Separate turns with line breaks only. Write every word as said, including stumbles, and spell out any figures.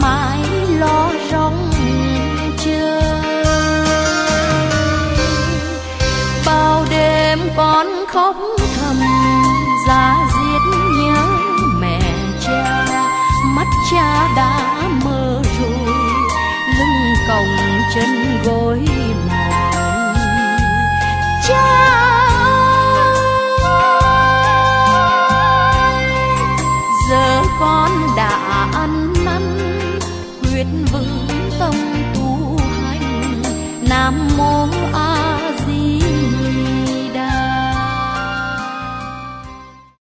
mãi lo rong chơi. Bao đêm con khóc thầm giá diết nhớ mẹ cha, mắt cha đã mơ rồi, lưng còng chân gối mỏi. Cha ơi, giờ con đã ăn năn, quyết vững tâm tu hành, Nam mô A